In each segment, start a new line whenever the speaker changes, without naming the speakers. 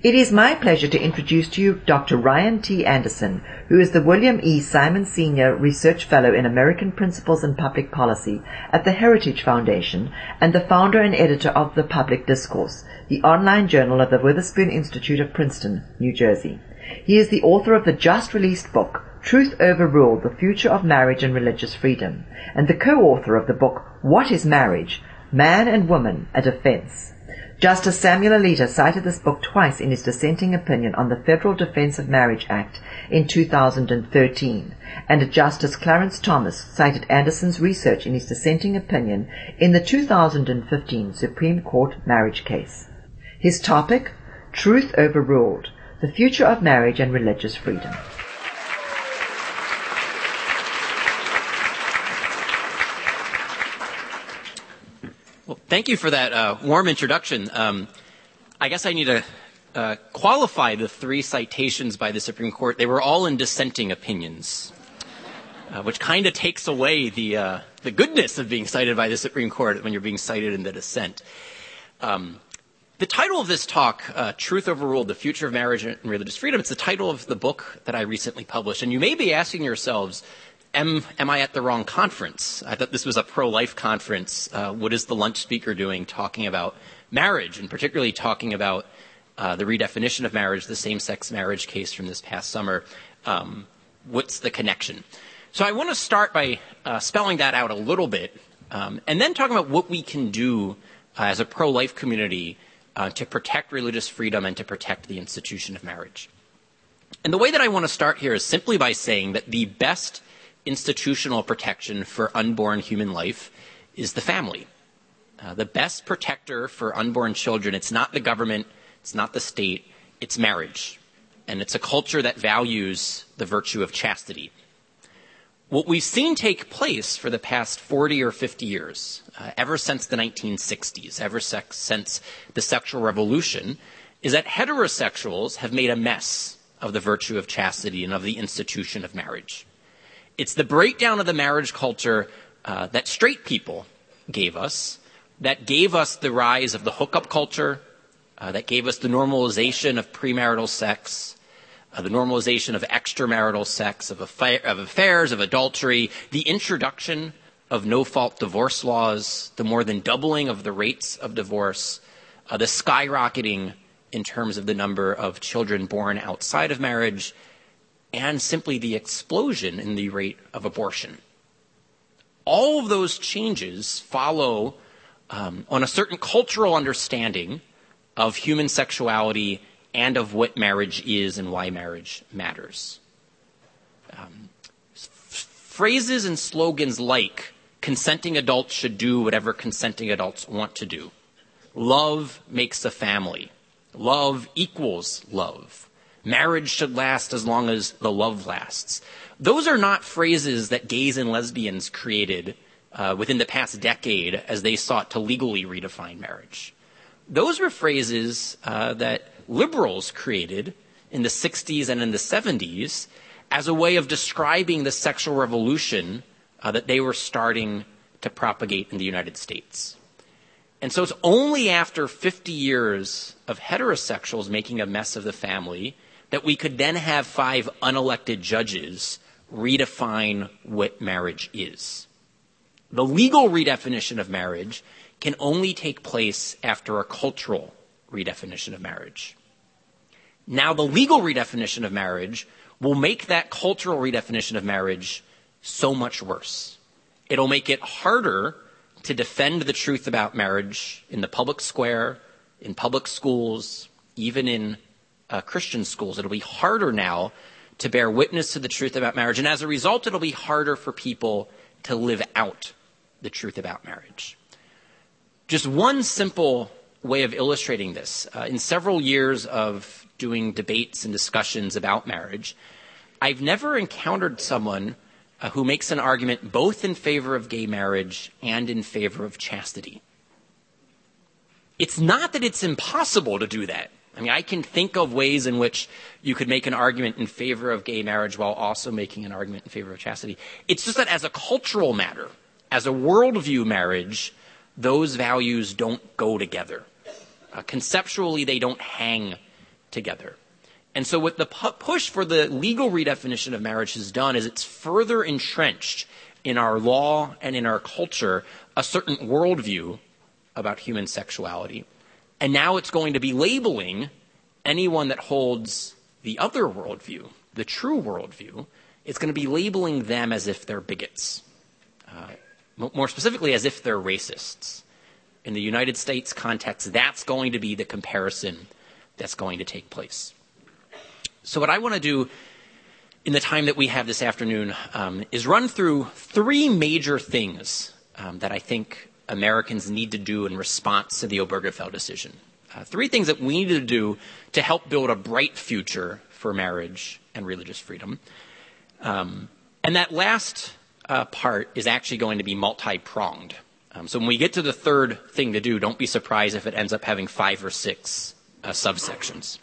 It is my pleasure to introduce to you Dr. Ryan T. Anderson, who is the William E. Simon Senior Research Fellow in American Principles and Public Policy at the Heritage Foundation and the founder and editor of The Public Discourse, the online journal of the Witherspoon Institute of Princeton, New Jersey. He is the author of the just-released book, Truth Overruled, The Future of Marriage and Religious Freedom, and the co-author of the book, What is Marriage? Man and Woman, a Defense. Justice Samuel Alito cited this book twice in his dissenting opinion on the Federal Defense of Marriage Act in 2013, and Justice Clarence Thomas cited Anderson's research in his dissenting opinion in the 2015 Supreme Court marriage case. His topic, Truth Overruled, The Future of Marriage and Religious Freedom.
Well, thank you for that warm introduction. I guess I need to qualify the three citations by the Supreme Court. They were all in dissenting opinions, which kind of takes away the goodness of being cited by the Supreme Court when you're being cited in the dissent. The title of this talk, Truth Overruled, The Future of Marriage and Religious Freedom, it's the title of the book that I recently published. And you may be asking yourselves, Am I at the wrong conference? I thought this was a pro-life conference. What is the lunch speaker doing talking about marriage, and particularly talking about the redefinition of marriage, the same-sex marriage case from this past summer? What's the connection? So I want to start by spelling that out a little bit, and then talking about what we can do as a pro-life community to protect religious freedom and to protect the institution of marriage. And the way that I want to start here is simply by saying that the best institutional protection for unborn human life is the family. The best protector for unborn children, it's not the government, it's not the state, it's marriage. And it's a culture that values the virtue of chastity. What we've seen take place for the past 40 or 50 years, ever since the 1960s, ever since the sexual revolution, is that heterosexuals have made a mess of the virtue of chastity and of the institution of marriage. It's the breakdown of the marriage culture that straight people gave us, that gave us the rise of the hookup culture, that gave us the normalization of premarital sex, the normalization of extramarital sex, of affairs, of adultery, the introduction of no-fault divorce laws, the more than doubling of the rates of divorce, the skyrocketing in terms of the number of children born outside of marriage, and simply the explosion in the rate of abortion. All of those changes follow on a certain cultural understanding of human sexuality and of what marriage is and why marriage matters. Phrases and slogans like consenting adults should do whatever consenting adults want to do. Love makes a family. Love equals love. Marriage should last as long as the love lasts. Those are not phrases that gays and lesbians created within the past decade as they sought to legally redefine marriage. Those were phrases that liberals created in the 60s and in the 70s as a way of describing the sexual revolution that they were starting to propagate in the United States. And so it's only after 50 years of heterosexuals making a mess of the family that we could then have 5 unelected judges redefine what marriage is. The legal redefinition of marriage can only take place after a cultural redefinition of marriage. Now, the legal redefinition of marriage will make that cultural redefinition of marriage so much worse. It'll make it harder to defend the truth about marriage in the public square, in public schools, even in Christian schools. It'll be harder now to bear witness to the truth about marriage. And as a result, it'll be harder for people to live out the truth about marriage. Just one simple way of illustrating this. In several years of doing debates and discussions about marriage, I've never encountered someone who makes an argument both in favor of gay marriage and in favor of chastity. It's not that it's impossible to do that. I mean, I can think of ways in which you could make an argument in favor of gay marriage while also making an argument in favor of chastity. It's just that as a cultural matter, as a worldview marriage, those values don't go together. Conceptually, they don't hang together. And so what the push for the legal redefinition of marriage has done is it's further entrenched in our law and in our culture a certain worldview about human sexuality. And now it's going to be labeling anyone that holds the other worldview, the true worldview. It's going to be labeling them as if they're bigots. More specifically, as if they're racists. In the United States context, that's going to be the comparison that's going to take place. So what I want to do in the time that we have this afternoon is run through three major things that I think Americans need to do in response to the Obergefell decision. Three things that we need to do to help build a bright future for marriage and religious freedom. And that last part is actually going to be multi-pronged. So when we get to the third thing to do, don't be surprised if it ends up having 5 or 6 subsections.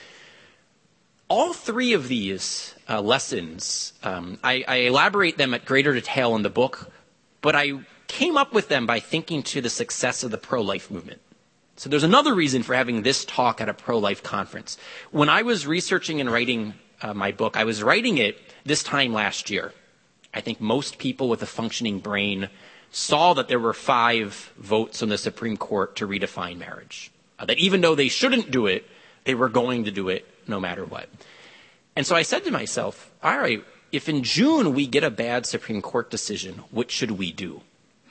All three of these lessons, I elaborate them at greater detail in the book, but I came up with them by thinking to the success of the pro-life movement. So there's another reason for having this talk at a pro-life conference. When I was researching and writing my book, I was writing it this time last year. I think most people with a functioning brain saw that there were 5 votes on the Supreme Court to redefine marriage. That even though they shouldn't do it, they were going to do it no matter what. And so I said to myself, all right, if in June we get a bad Supreme Court decision, what should we do?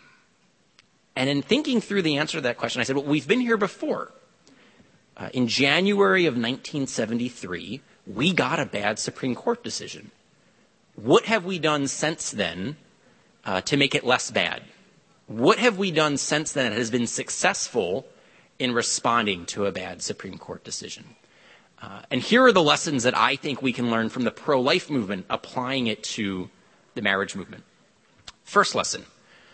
And in thinking through the answer to that question, I said, well, we've been here before. In January of 1973, we got a bad Supreme Court decision. What have we done since then to make it less bad? What have we done since then that has been successful in responding to a bad Supreme Court decision? And here are the lessons that I think we can learn from the pro-life movement, applying it to the marriage movement. First lesson,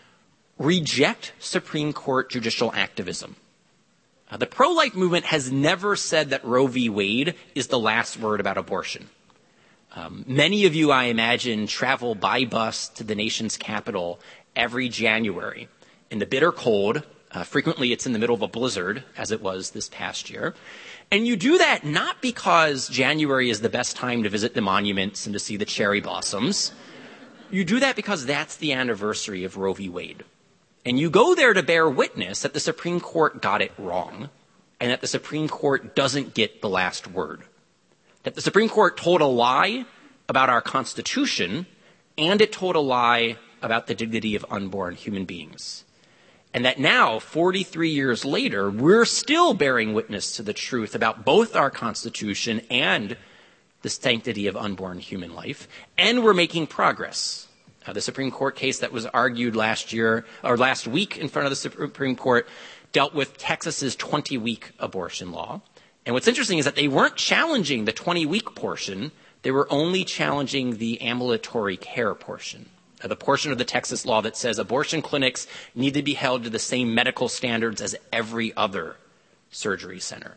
reject Supreme Court judicial activism. The pro-life movement has never said that Roe v. Wade is the last word about abortion. Many of you, I imagine, travel by bus to the nation's capital every January in the bitter cold. Frequently it's in the middle of a blizzard, as it was this past year. And you do that not because January is the best time to visit the monuments and to see the cherry blossoms. You do that because that's the anniversary of Roe v. Wade. And you go there to bear witness that the Supreme Court got it wrong and that the Supreme Court doesn't get the last word. That the Supreme Court told a lie about our Constitution and it told a lie about the dignity of unborn human beings. And that now, 43 years later, we're still bearing witness to the truth about both our Constitution and the sanctity of unborn human life, and we're making progress. The Supreme Court case that was argued last week in front of the Supreme Court dealt with Texas's 20-week abortion law. And what's interesting is that they weren't challenging the 20-week portion, they were only challenging the ambulatory care portion. The portion of the Texas law that says abortion clinics need to be held to the same medical standards as every other surgery center.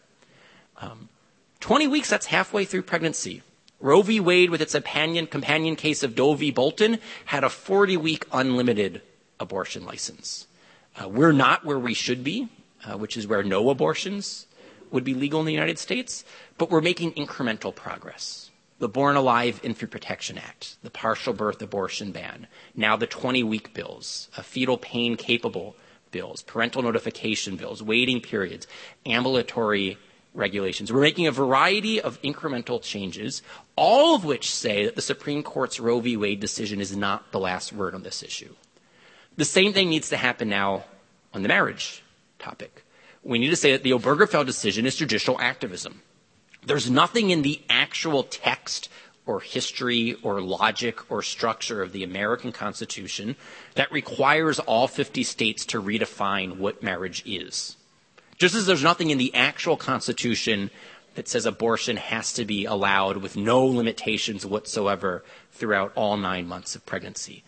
20 weeks, that's halfway through pregnancy. Roe v. Wade, with its companion case of Doe v. Bolton, had a 40-week unlimited abortion license. We're not where we should be, which is where no abortions would be legal in the United States, but we're making incremental progress. The Born Alive Infant Protection Act, the partial birth abortion ban, now the 20-week bills, fetal pain capable bills, parental notification bills, waiting periods, ambulatory regulations. We're making a variety of incremental changes, all of which say that the Supreme Court's Roe v. Wade decision is not the last word on this issue. The same thing needs to happen now on the marriage topic. We need to say that the Obergefell decision is judicial activism. There's nothing in the actual text or history or logic or structure of the American Constitution that requires all 50 states to redefine what marriage is. Just as there's nothing in the actual Constitution that says abortion has to be allowed with no limitations whatsoever throughout all 9 months of pregnancy.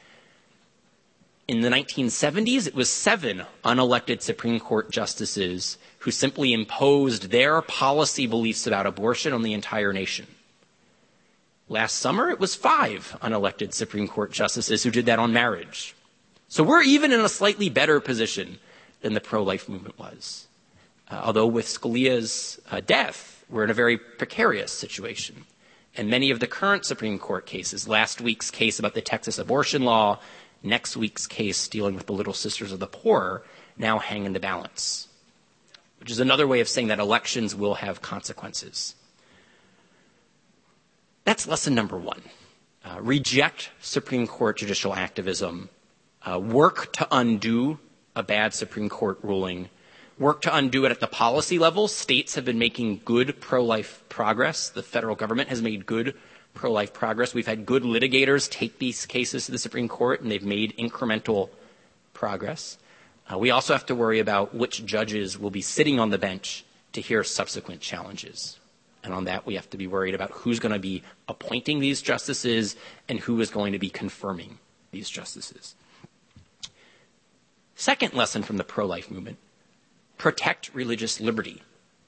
In the 1970s, it was 7 unelected Supreme Court justices who simply imposed their policy beliefs about abortion on the entire nation. Last summer, it was 5 unelected Supreme Court justices who did that on marriage. So we're even in a slightly better position than the pro-life movement was. Although with Scalia's death, we're in a very precarious situation. And many of the current Supreme Court cases, last week's case about the Texas abortion law, next week's case dealing with the Little Sisters of the Poor, now hang in the balance, which is another way of saying that elections will have consequences. That's lesson number one. Reject Supreme Court judicial activism. Work to undo a bad Supreme Court ruling. Work to undo it at the policy level. States have been making good pro-life progress. The federal government has made good pro-life progress. We've had good litigators take these cases to the Supreme Court, and they've made incremental progress. We also have to worry about which judges will be sitting on the bench to hear subsequent challenges. And on that, we have to be worried about who's going to be appointing these justices and who is going to be confirming these justices. Second lesson from the pro-life movement: protect religious liberty.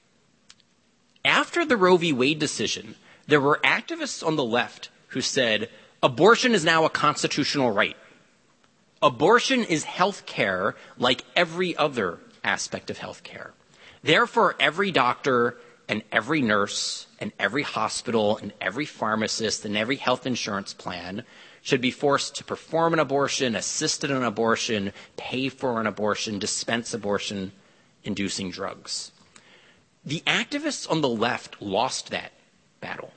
After the Roe v. Wade decision, there were activists on the left who said, abortion is now a constitutional right. Abortion is health care like every other aspect of health care. Therefore, every doctor and every nurse and every hospital and every pharmacist and every health insurance plan should be forced to perform an abortion, assist in an abortion, pay for an abortion, dispense abortion-inducing drugs. The activists on the left lost that battle.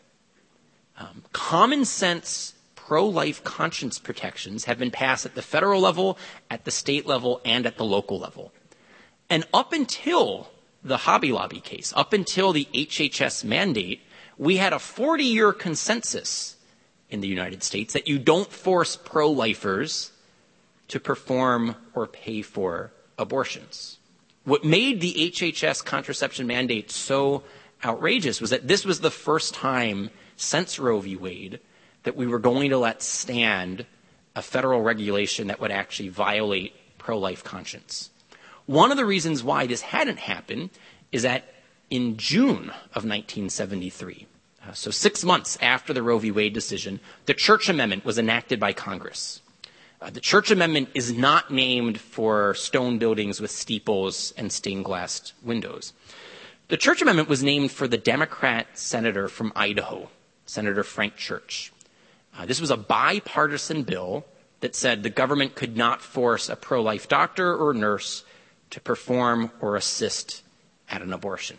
Common sense pro-life conscience protections have been passed at the federal level, at the state level, and at the local level. And up until the Hobby Lobby case, up until the HHS mandate, we had a 40-year consensus in the United States that you don't force pro-lifers to perform or pay for abortions. What made the HHS contraception mandate so outrageous was that this was the first time since Roe v. Wade that we were going to let stand a federal regulation that would actually violate pro-life conscience. One of the reasons why this hadn't happened is that in June of 1973, so 6 months after the Roe v. Wade decision, the Church Amendment was enacted by Congress. The Church Amendment is not named for stone buildings with steeples and stained glass windows. The Church Amendment was named for the Democrat senator from Idaho, Senator Frank Church. This was a bipartisan bill that said the government could not force a pro-life doctor or nurse to perform or assist at an abortion.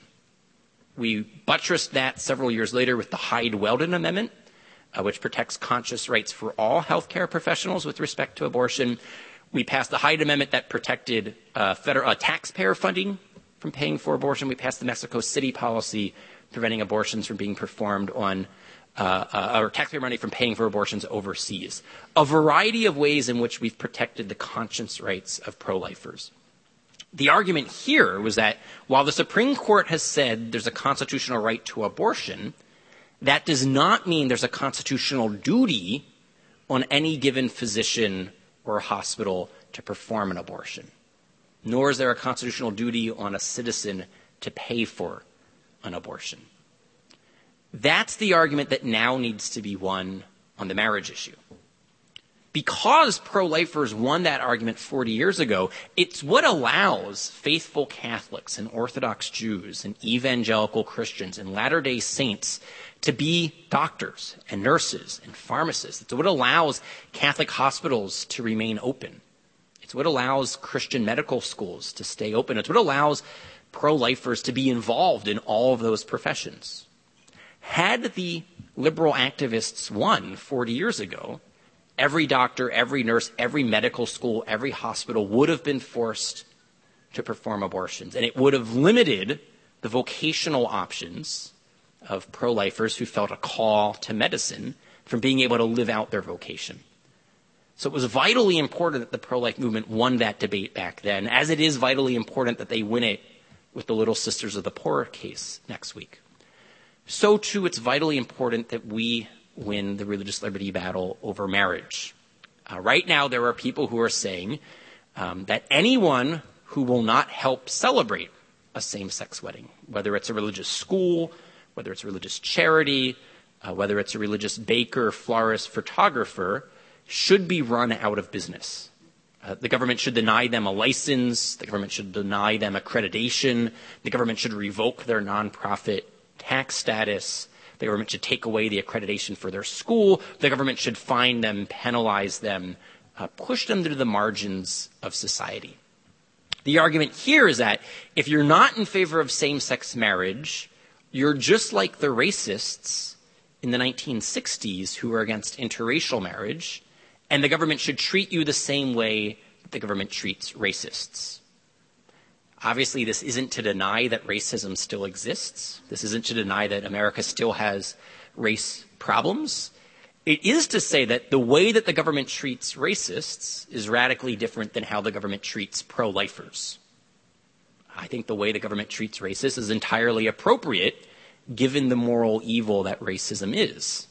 We buttressed that several years later with the Hyde-Weldon Amendment, which protects conscious rights for all healthcare professionals with respect to abortion. We passed the Hyde Amendment that protected federal taxpayer funding from paying for abortion. We passed the Mexico City policy preventing abortions from being performed on or taxpayer money from paying for abortions overseas. A variety of ways in which we've protected the conscience rights of pro-lifers. The argument here was that while the Supreme Court has said there's a constitutional right to abortion, that does not mean there's a constitutional duty on any given physician or hospital to perform an abortion. Nor is there a constitutional duty on a citizen to pay for an abortion. That's the argument that now needs to be won on the marriage issue. Because pro-lifers won that argument 40 years ago, it's what allows faithful Catholics and Orthodox Jews and evangelical Christians and Latter-day Saints to be doctors and nurses and pharmacists. It's what allows Catholic hospitals to remain open. It's what allows Christian medical schools to stay open. It's what allows pro-lifers to be involved in all of those professions. Had the liberal activists won 40 years ago, every doctor, every nurse, every medical school, every hospital would have been forced to perform abortions. And it would have limited the vocational options of pro-lifers who felt a call to medicine from being able to live out their vocation. So it was vitally important that the pro-life movement won that debate back then, as it is vitally important that they win it with the Little Sisters of the Poor case next week. So too, it's vitally important that we win the religious liberty battle over marriage. Right now, there are people who are saying that anyone who will not help celebrate a same-sex wedding, whether it's a religious school, whether it's a religious charity, whether it's a religious baker, florist, photographer, should be run out of business. The government should deny them a license. The government should deny them accreditation. The government should revoke their nonprofit tax status. The government should take away the accreditation for their school. The government should fine them, penalize them, push them to the margins of society. The argument here is that if you're not in favor of same-sex marriage, you're just like the racists in the 1960s who were against interracial marriage, and the government should treat you the same way that the government treats racists. Obviously, this isn't to deny that racism still exists. This isn't to deny that America still has race problems. It is to say that the way that the government treats racists is radically different than how the government treats pro-lifers. I think the way the government treats racists is entirely appropriate given the moral evil that racism is.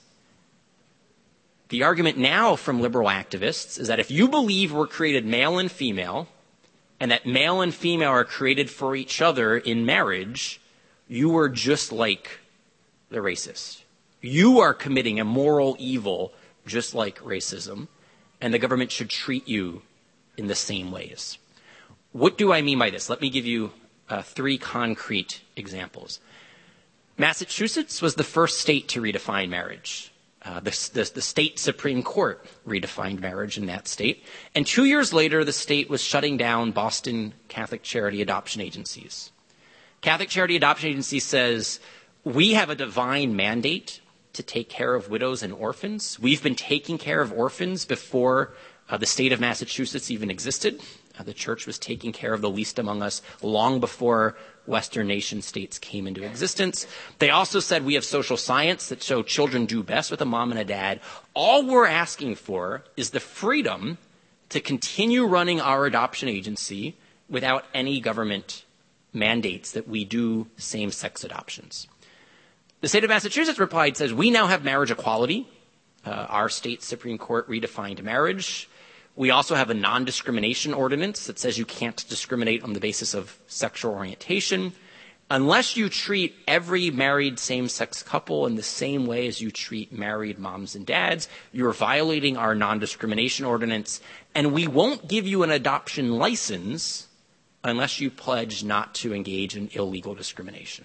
The argument now from liberal activists is that if you believe we're created male and female, and that male and female are created for each other in marriage, you are just like the racist. You are committing a moral evil just like racism, and the government should treat you in the same ways. What do I mean by this? Let me give you 3 concrete examples. Massachusetts was the first state to redefine marriage. The state Supreme Court redefined marriage in that state. And 2 years later, the state was shutting down Boston Catholic Charity Adoption Agencies. Catholic Charity Adoption Agency says, we have a divine mandate to take care of widows and orphans. We've been taking care of orphans before the state of Massachusetts even existed. The church was taking care of the least among us long before Western nation states came into existence. They also said we have social science that show children do best with a mom and a dad. All we're asking for is the freedom to continue running our adoption agency without any government mandates that we do same-sex adoptions. The state of Massachusetts replied, says, we now have marriage equality. Our state Supreme Court redefined marriage. We also have a non-discrimination ordinance that says you can't discriminate on the basis of sexual orientation. Unless you treat every married same-sex couple in the same way as you treat married moms and dads, you're violating our non-discrimination ordinance, and we won't give you an adoption license unless you pledge not to engage in illegal discrimination.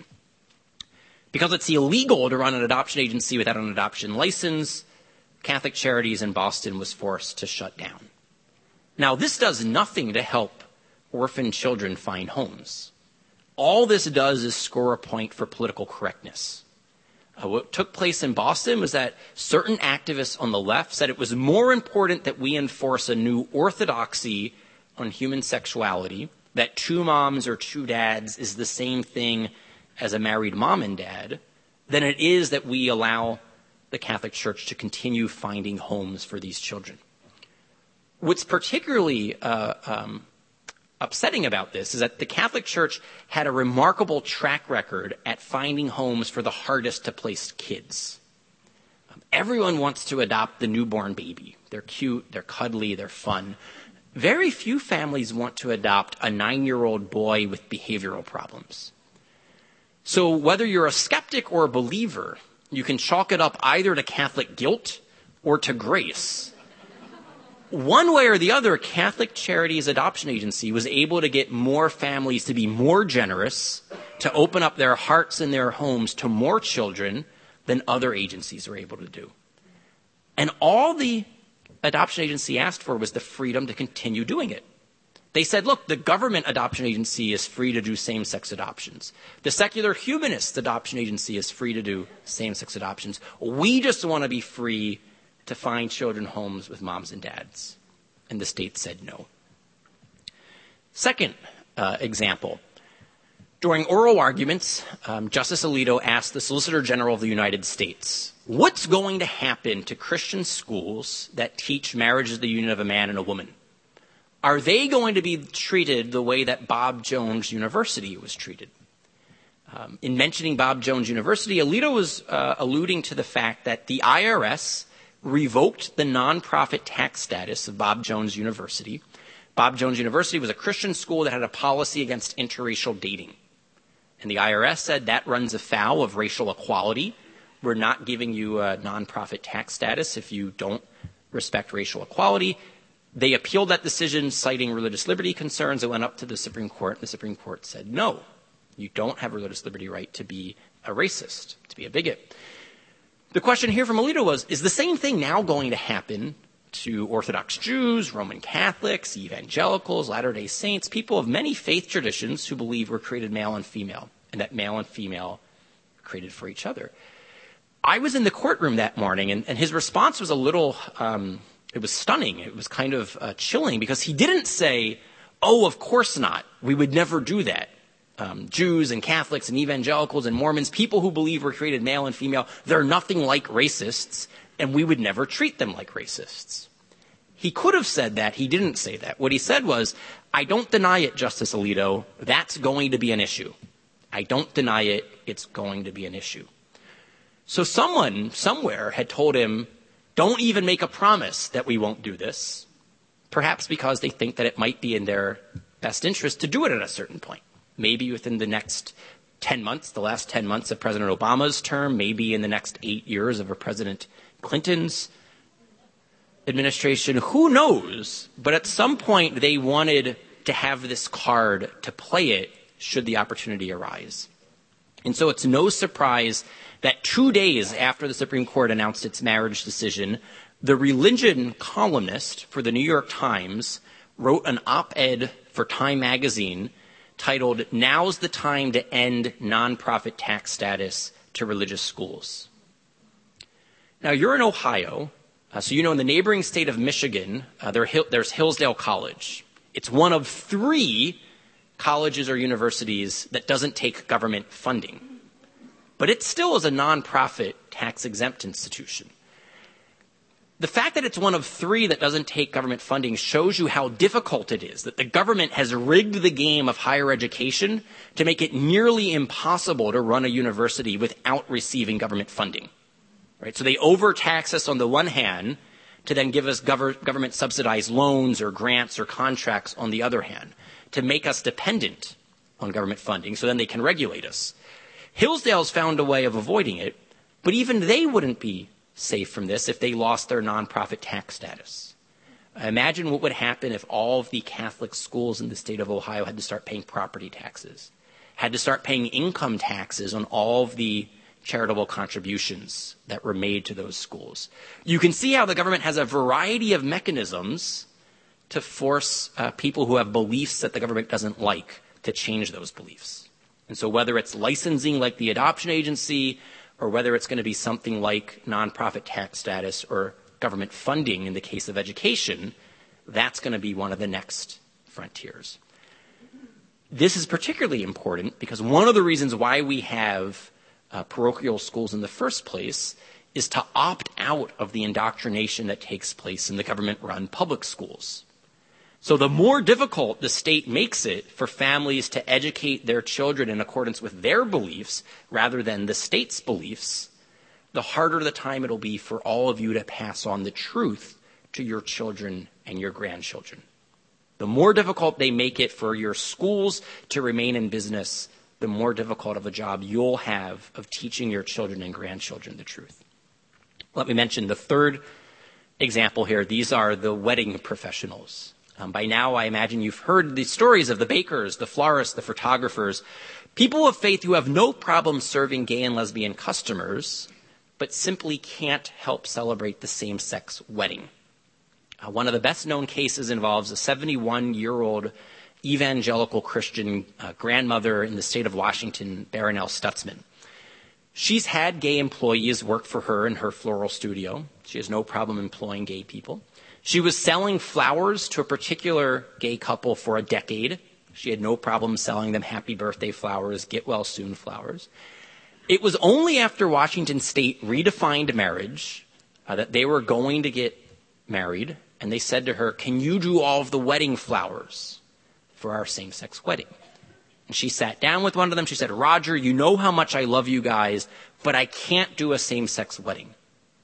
Because it's illegal to run an adoption agency without an adoption license, Catholic Charities in Boston was forced to shut down. Now, this does nothing to help orphan children find homes. All this does is score a point for political correctness. What took place in Boston was that certain activists on the left said it was more important that we enforce a new orthodoxy on human sexuality, that 2 moms or 2 dads is the same thing as a married mom and dad, than it is that we allow the Catholic Church to continue finding homes for these children. What's particularly upsetting about this is that the Catholic Church had a remarkable track record at finding homes for the hardest to place kids. Everyone wants to adopt the newborn baby. They're cute, they're cuddly, they're fun. Very few families want to adopt a 9-year-old boy with behavioral problems. So whether you're a skeptic or a believer, you can chalk it up either to Catholic guilt or to grace. One way or the other, Catholic Charities Adoption Agency was able to get more families to be more generous, to open up their hearts and their homes to more children than other agencies were able to do. And all the adoption agency asked for was the freedom to continue doing it. They said, look, the government adoption agency is free to do same-sex adoptions. The secular humanist adoption agency is free to do same-sex adoptions. We just want to be free to find children homes with moms and dads. And the state said no. Second example. During oral arguments, Justice Alito asked the Solicitor General of the United States, what's going to happen to Christian schools that teach marriage is the union of a man and a woman? Are they going to be treated the way that Bob Jones University was treated? In mentioning Bob Jones University, Alito was alluding to the fact that the IRS revoked the nonprofit tax status of Bob Jones University. Bob Jones University was a Christian school that had a policy against interracial dating. And the IRS said that runs afoul of racial equality. We're not giving you a nonprofit tax status if you don't respect racial equality. They appealed that decision, citing religious liberty concerns. It went up to the Supreme Court, and the Supreme Court said, no, you don't have a religious liberty right to be a racist, to be a bigot. The question here from Alito was, is the same thing now going to happen to Orthodox Jews, Roman Catholics, evangelicals, Latter-day Saints, people of many faith traditions who believe we're created male and female, and that male and female are created for each other? I was in the courtroom that morning, and his response was a little, it was stunning. It was kind of chilling, because he didn't say, oh, of course not. We would never do that. Jews and Catholics and evangelicals and Mormons, people who believe we're created male and female, they're nothing like racists, and we would never treat them like racists. He could have said that. He didn't say that. What he said was, I don't deny it, Justice Alito. That's going to be an issue. I don't deny it. It's going to be an issue. So someone somewhere had told him, don't even make a promise that we won't do this, perhaps because they think that it might be in their best interest to do it at a certain point. Maybe within the next 10 months, the last 10 months of President Obama's term, maybe in the next 8 years of a President Clinton's administration. Who knows? But at some point, they wanted to have this card to play it should the opportunity arise. And so it's no surprise that 2 days after the Supreme Court announced its marriage decision, the religion columnist for the New York Times wrote an op-ed for Time magazine titled, "Now's the Time to End Nonprofit Tax Status to Religious Schools." Now, you're in Ohio, so you know in the neighboring state of Michigan, there's Hillsdale College. It's one of 3 colleges or universities that doesn't take government funding. But it still is a nonprofit tax-exempt institution. The fact that it's one of 3 that doesn't take government funding shows you how difficult it is, that the government has rigged the game of higher education to make it nearly impossible to run a university without receiving government funding. Right? So they overtax us on the one hand to then give us government-subsidized loans or grants or contracts on the other hand, to make us dependent on government funding so then they can regulate us. Hillsdale's found a way of avoiding it, but even they wouldn't be safe from this if they lost their nonprofit tax status. Imagine what would happen if all of the Catholic schools in the state of Ohio had to start paying property taxes, had to start paying income taxes on all of the charitable contributions that were made to those schools. You can see how the government has a variety of mechanisms to force people who have beliefs that the government doesn't like to change those beliefs. And so whether it's licensing like the adoption agency, or whether it's going to be something like nonprofit tax status or government funding in the case of education, that's going to be one of the next frontiers. This is particularly important because one of the reasons why we have parochial schools in the first place is to opt out of the indoctrination that takes place in the government-run public schools. So the more difficult the state makes it for families to educate their children in accordance with their beliefs rather than the state's beliefs, the harder the time it'll be for all of you to pass on the truth to your children and your grandchildren. The more difficult they make it for your schools to remain in business, the more difficult of a job you'll have of teaching your children and grandchildren the truth. Let me mention the third example here. These are the wedding professionals. By now, I imagine you've heard the stories of the bakers, the florists, the photographers, people of faith who have no problem serving gay and lesbian customers, but simply can't help celebrate the same-sex wedding. One of the best-known cases involves a 71-year-old evangelical Christian grandmother in the state of Washington, Barronelle Stutzman. She's had gay employees work for her in her floral studio. She has no problem employing gay people. She was selling flowers to a particular gay couple for a decade. She had no problem selling them happy birthday flowers, get well soon flowers. It was only after Washington State redefined marriage that they were going to get married, and they said to her, "Can you do all of the wedding flowers for our same-sex wedding?" And she sat down with one of them. She said, "Roger, you know how much I love you guys, but I can't do a same-sex wedding.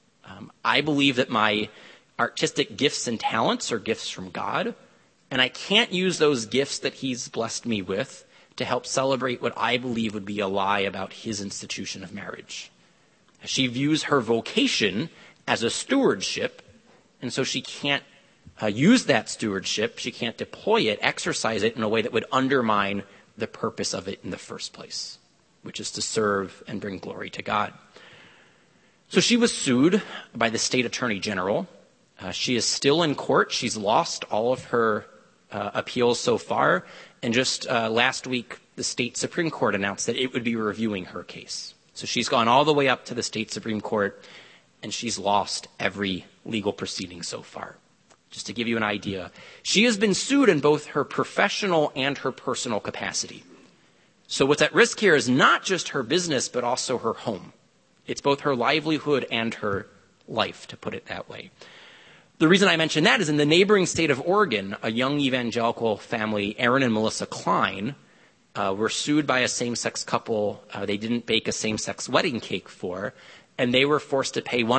I believe that my artistic gifts and talents are gifts from God, and I can't use those gifts that he's blessed me with to help celebrate what I believe would be a lie about his institution of marriage." She views her vocation as a stewardship, and so she can't use that stewardship. She can't deploy it, exercise it in a way that would undermine the purpose of it in the first place, which is to serve and bring glory to God. So she was sued by the state attorney general. She is still in court. She's lost all of her appeals so far. And just last week, the state Supreme Court announced that it would be reviewing her case. So she's gone all the way up to the state Supreme Court, and she's lost every legal proceeding so far. Just to give you an idea, she has been sued in both her professional and her personal capacity. So what's at risk here is not just her business, but also her home. It's both her livelihood and her life, to put it that way. The reason I mention that is in the neighboring state of Oregon, a young evangelical family, Aaron and Melissa Klein, were sued by a same-sex couple they didn't bake a same-sex wedding cake for, and they were forced to pay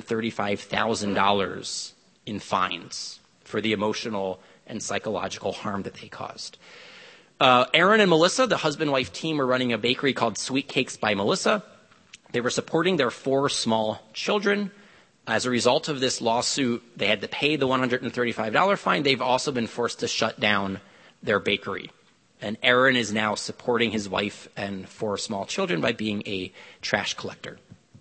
$135,000 in fines for the emotional and psychological harm that they caused. Aaron and Melissa, the husband-wife team, were running a bakery called Sweet Cakes by Melissa. They were supporting their 4 small children. As a result of this lawsuit, they had to pay the $135 fine. They've also been forced to shut down their bakery. And Aaron is now supporting his wife and 4 small children by being a trash collector.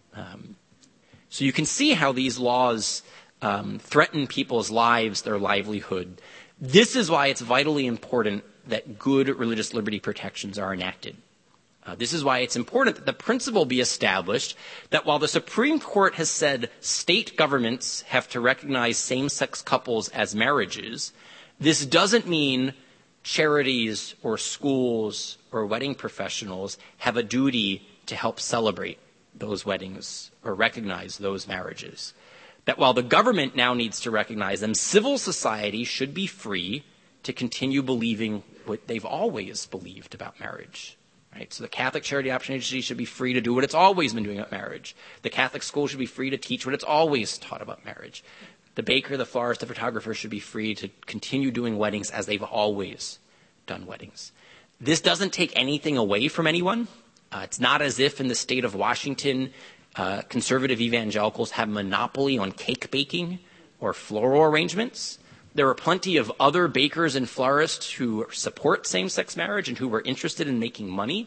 So you can see how these laws threaten people's lives, their livelihood. This is why it's vitally important that good religious liberty protections are enacted. This is why it's important that the principle be established that while the Supreme Court has said state governments have to recognize same-sex couples as marriages, this doesn't mean charities or schools or wedding professionals have a duty to help celebrate those weddings or recognize those marriages. That while the government now needs to recognize them, civil society should be free to continue believing what they've always believed about marriage. Right? So the Catholic Charity Option Agency should be free to do what it's always been doing about marriage. The Catholic school should be free to teach what it's always taught about marriage. The baker, the florist, the photographer should be free to continue doing weddings as they've always done weddings. This doesn't take anything away from anyone. It's not as if in the state of Washington, conservative evangelicals have a monopoly on cake baking or floral arrangements. There are plenty of other bakers and florists who support same-sex marriage and who were interested in making money.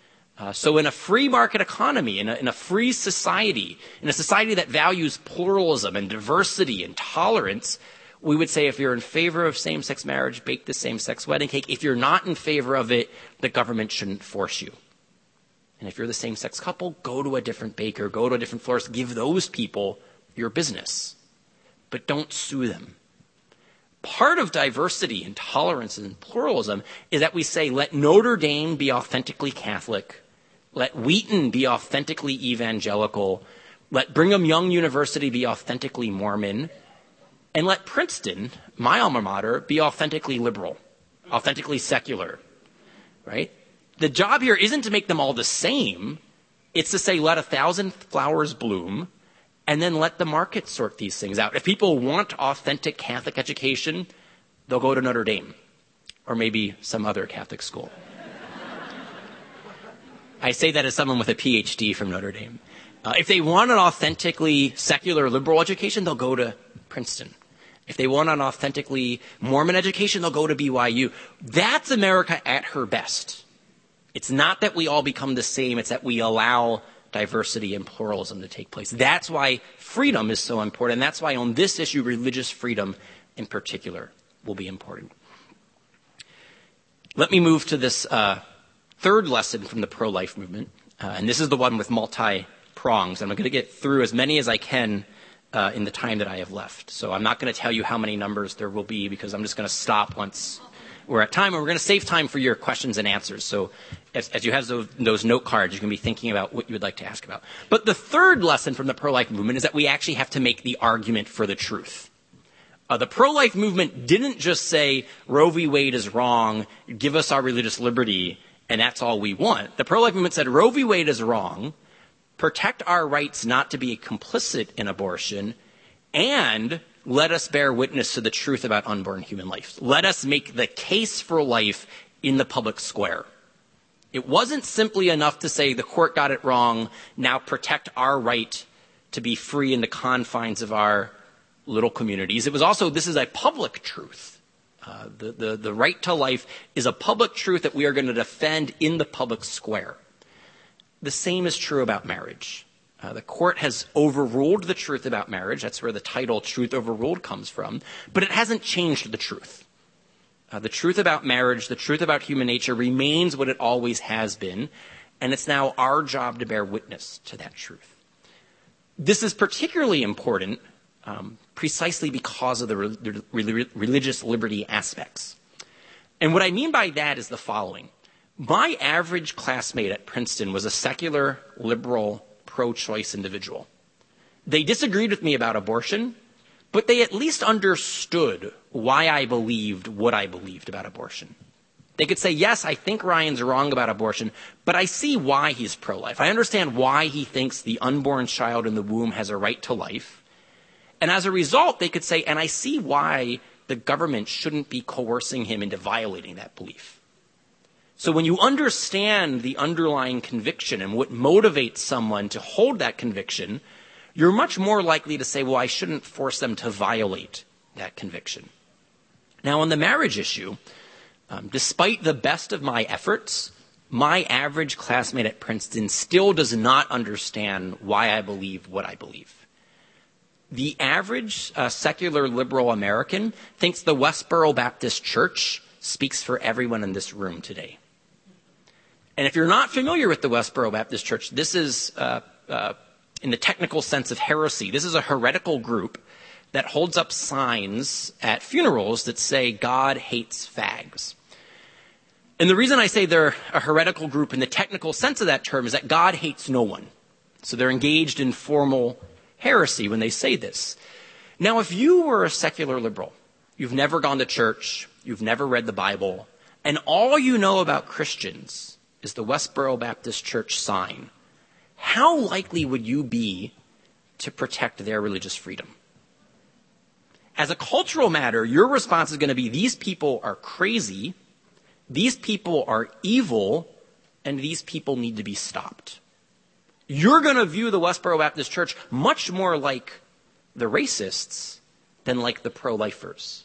So in a free market economy, in a free society, in a society that values pluralism and diversity and tolerance, we would say if you're in favor of same-sex marriage, bake the same-sex wedding cake. If you're not in favor of it, the government shouldn't force you. And if you're the same-sex couple, go to a different baker, go to a different florist, give those people your business. But don't sue them. Part of diversity and tolerance and pluralism is that we say, let Notre Dame be authentically Catholic, let Wheaton be authentically evangelical, let Brigham Young University be authentically Mormon, and let Princeton, my alma mater, be authentically liberal, authentically secular, right? The job here isn't to make them all the same. It's to say, let 1,000 flowers bloom, and then let the market sort these things out. If people want authentic Catholic education, they'll go to Notre Dame or maybe some other Catholic school. I say that as someone with a PhD from Notre Dame. If they want an authentically secular liberal education, they'll go to Princeton. If they want an authentically Mormon education, they'll go to BYU. That's America at her best. It's not that we all become the same. It's that we allow diversity and pluralism to take place. That's why freedom is so important. And that's why on this issue, religious freedom in particular will be important. Let me move to this third lesson from the pro-life movement. And this is the one with multi-prongs. I'm going to get through as many as I can in the time that I have left. So I'm not going to tell you how many numbers there will be because I'm just going to stop once we're at time, and we're going to save time for your questions and answers. So as you have those note cards, you can be thinking about what you would like to ask about. But the third lesson from the pro-life movement is that we actually have to make the argument for the truth. The pro-life movement didn't just say, Roe v. Wade is wrong, give us our religious liberty, and that's all we want. The pro-life movement said, Roe v. Wade is wrong, protect our rights not to be complicit in abortion, and let us bear witness to the truth about unborn human life. Let us make the case for life in the public square. It wasn't simply enough to say the court got it wrong, now protect our right to be free in the confines of our little communities. It was also, this is a public truth. The right to life is a public truth that we are going to defend in the public square. The same is true about marriage. The court has overruled the truth about marriage. That's where the title Truth Overruled comes from. But it hasn't changed the truth. The truth about marriage, the truth about human nature remains what it always has been. And it's now our job to bear witness to that truth. This is particularly important precisely because of the religious liberty aspects. And what I mean by that is the following. My average classmate at Princeton was a secular, liberal, pro-choice individual. They disagreed with me about abortion, but they at least understood why I believed what I believed about abortion. They could say, yes, I think Ryan's wrong about abortion, but I see why he's pro-life. I understand why he thinks the unborn child in the womb has a right to life. And as a result, they could say, and I see why the government shouldn't be coercing him into violating that belief. So when you understand the underlying conviction and what motivates someone to hold that conviction, you're much more likely to say, well, I shouldn't force them to violate that conviction. Now, on the marriage issue, despite the best of my efforts, my average classmate at Princeton still does not understand why I believe what I believe. The average secular liberal American thinks the Westboro Baptist Church speaks for everyone in this room today. And if you're not familiar with the Westboro Baptist Church, this is, in the technical sense of heresy, this is a heretical group that holds up signs at funerals that say, God hates fags. And the reason I say they're a heretical group in the technical sense of that term is that God hates no one. So they're engaged in formal heresy when they say this. Now, if you were a secular liberal, you've never gone to church, you've never read the Bible, and all you know about Christians is the Westboro Baptist Church sign, how likely would you be to protect their religious freedom? As a cultural matter, your response is going to be, these people are crazy, these people are evil, and these people need to be stopped. You're going to view the Westboro Baptist Church much more like the racists than like the pro-lifers.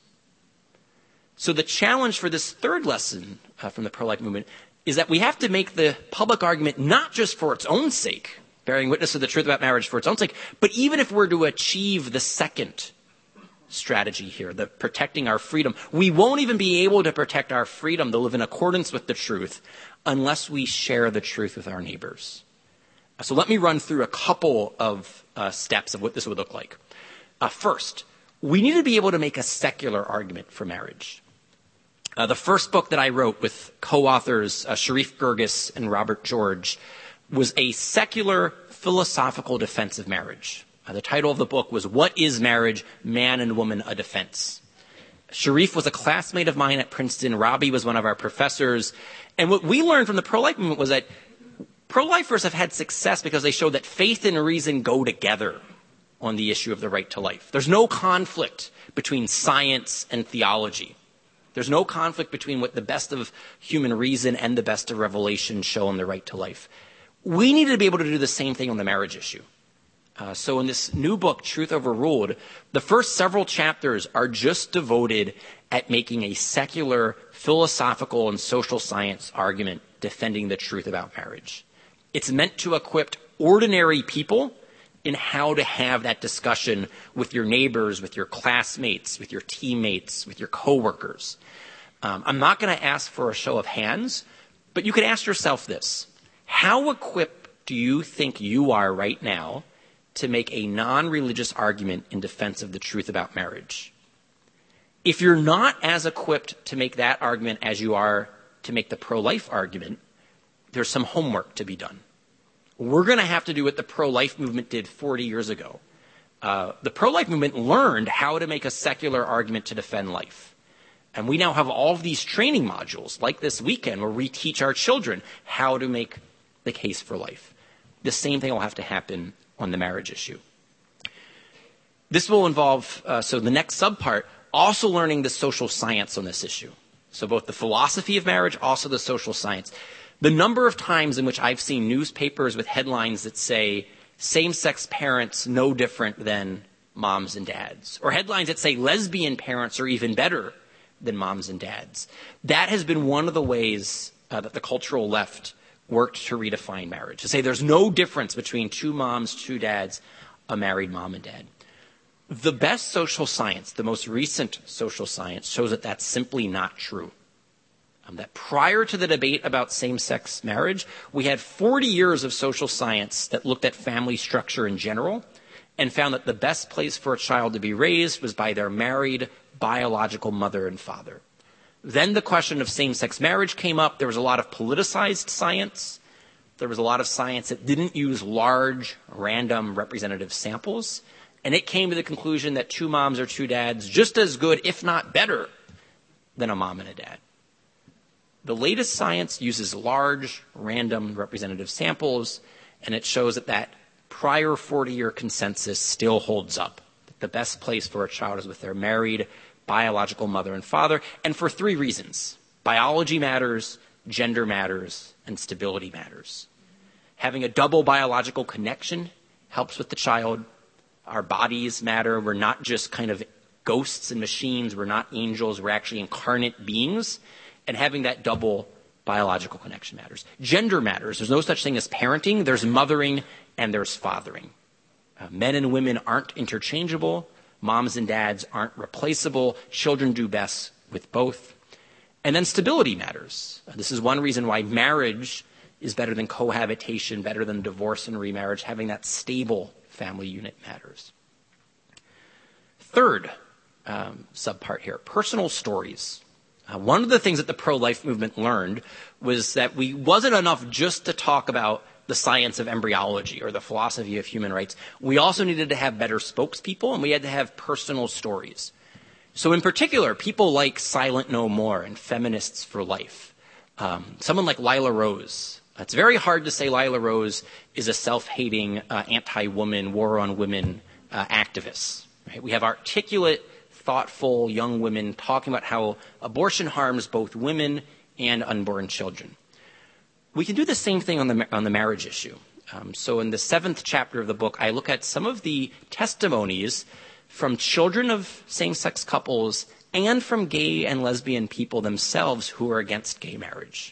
So the challenge for this third lesson from the pro-life movement is that we have to make the public argument not just for its own sake, bearing witness to the truth about marriage for its own sake, but even if we're to achieve the second strategy here, the protecting our freedom, we won't even be able to protect our freedom to live in accordance with the truth unless we share the truth with our neighbors. So let me run through a couple of steps of what this would look like. First, we need to be able to make a secular argument for marriage. The first book that I wrote with co-authors Sharif Girgis and Robert George was a secular philosophical defense of marriage. The title of the book was What is Marriage? Man and Woman, a Defense. Sharif was a classmate of mine at Princeton. Robbie was one of our professors. And what we learned from the pro-life movement was that pro-lifers have had success because they show that faith and reason go together on the issue of the right to life. There's no conflict between science and theology. There's no conflict between what the best of human reason and the best of revelation show on the right to life. We need to be able to do the same thing on the marriage issue. So in this new book, Truth Overruled, the first several chapters are just devoted at making a secular, philosophical, and social science argument defending the truth about marriage. It's meant to equip ordinary people in how to have that discussion with your neighbors, with your classmates, with your teammates, with your coworkers. I'm not going to ask for a show of hands, but you could ask yourself this. How equipped do you think you are right now to make a non-religious argument in defense of the truth about marriage? If you're not as equipped to make that argument as you are to make the pro-life argument, there's some homework to be done. We're going to have to do what the pro-life movement did 40 years ago. The pro-life movement learned how to make a secular argument to defend life. And we now have all of these training modules, like this weekend, where we teach our children how to make the case for life. The same thing will have to happen on the marriage issue. This will involve, so the next subpart, also learning the social science on this issue. So both the philosophy of marriage, also the social science. The number of times in which I've seen newspapers with headlines that say, same-sex parents no different than moms and dads, or headlines that say lesbian parents are even better than moms and dads. That has been one of the ways that the cultural left worked to redefine marriage, to say there's no difference between two moms, two dads, a married mom and dad. The best social science, the most recent social science, shows that that's simply not true. That prior to the debate about same-sex marriage, we had 40 years of social science that looked at family structure in general and found that the best place for a child to be raised was by their married biological mother and father. Then the question of same-sex marriage came up. There was a lot of politicized science. There was a lot of science that didn't use large, random, representative samples. And it came to the conclusion that two moms or two dads just as good, if not better, than a mom and a dad. The latest science uses large, random, representative samples, and it shows that that prior 40-year consensus still holds up. That the best place for a child is with their married, biological mother and father, and for three reasons. Biology matters, gender matters, and stability matters. Having a double biological connection helps with the child. Our bodies matter. We're not just kind of ghosts and machines. We're not angels. We're actually incarnate beings. And having that double biological connection matters. Gender matters. There's no such thing as parenting. There's mothering and there's fathering. Men and women aren't interchangeable. Moms and dads aren't replaceable. Children do best with both. And then stability matters. This is one reason why marriage is better than cohabitation, better than divorce and remarriage. Having that stable family unit matters. Third subpart here, personal stories. One of the things that the pro-life movement learned was that we wasn't enough just to talk about the science of embryology or the philosophy of human rights. We also needed to have better spokespeople, and we had to have personal stories. So in particular, people like Silent No More and Feminists for Life. Someone like Lila Rose. It's very hard to say Lila Rose is a self-hating, anti-woman, war on women activist. Right? We have articulate, thoughtful young women talking about how abortion harms both women and unborn children. We can do the same thing on the marriage issue. So in the 7th chapter of the book, I look at some of the testimonies from children of same-sex couples and from gay and lesbian people themselves who are against gay marriage.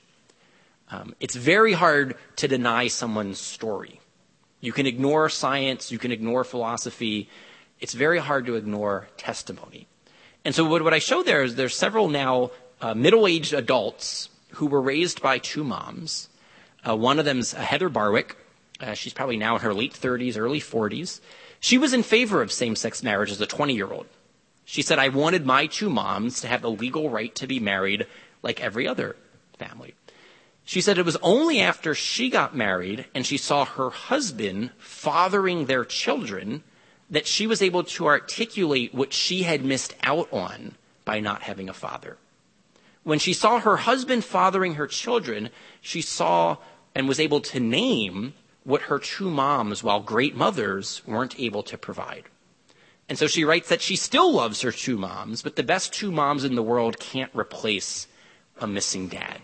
It's very hard to deny someone's story. You can ignore science, you can ignore philosophy. It's very hard to ignore testimony. And so what I show there is there's several now middle-aged adults who were raised by two moms. One of them's Heather Barwick. She's probably now in her late 30s, early 40s. She was in favor of same-sex marriage as a 20-year-old. She said, I wanted my two moms to have the legal right to be married like every other family. She said it was only after she got married and she saw her husband fathering their children that she was able to articulate what she had missed out on by not having a father. When she saw her husband fathering her children, she saw and was able to name what her two moms, while great mothers, weren't able to provide. And so she writes that she still loves her two moms, but the best two moms in the world can't replace a missing dad.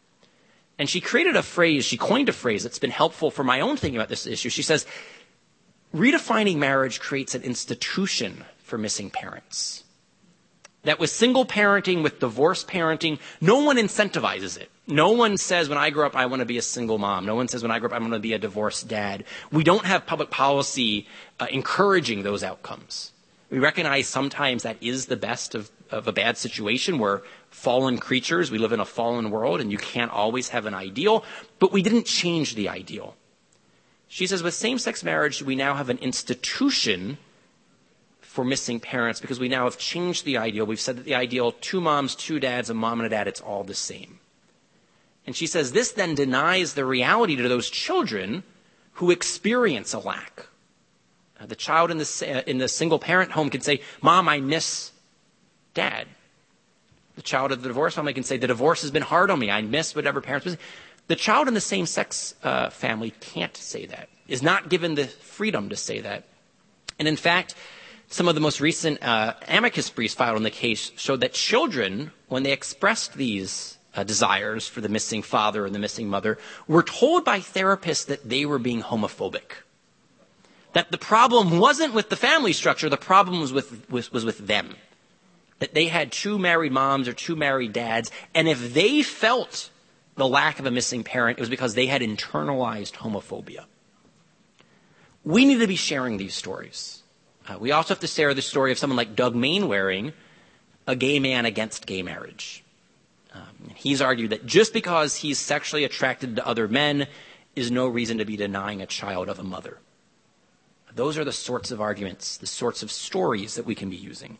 And she coined a phrase that's been helpful for my own thinking about this issue. She says, redefining marriage creates an institution for missing parents. That with single parenting, with divorce parenting, no one incentivizes it. No one says, when I grow up, I want to be a single mom. No one says, when I grow up, I want to be a divorced dad. We don't have public policy encouraging those outcomes. We recognize sometimes that is the best of a bad situation. We're fallen creatures. We live in a fallen world, and you can't always have an ideal. But we didn't change the ideal. She says, with same-sex marriage, we now have an institution for missing parents because we now have changed the ideal. We've said that the ideal, two moms, two dads, a mom and a dad, it's all the same. And she says this then denies the reality to those children who experience a lack. The child in the single-parent home can say, Mom, I miss Dad. The child of the divorce family can say, the divorce has been hard on me. I miss whatever parents miss. The child in the same-sex family can't say that, is not given the freedom to say that. And in fact, some of the most recent amicus briefs filed on the case showed that children, when they expressed these desires for the missing father and the missing mother, were told by therapists that they were being homophobic. That the problem wasn't with the family structure, the problem was with them. That they had two married moms or two married dads, and if they felt the lack of a missing parent, it was because they had internalized homophobia. We need to be sharing these stories. We also have to share the story of someone like Doug Mainwaring, a gay man against gay marriage. He's argued that just because he's sexually attracted to other men is no reason to be denying a child of a mother. Those are the sorts of arguments, the sorts of stories that we can be using.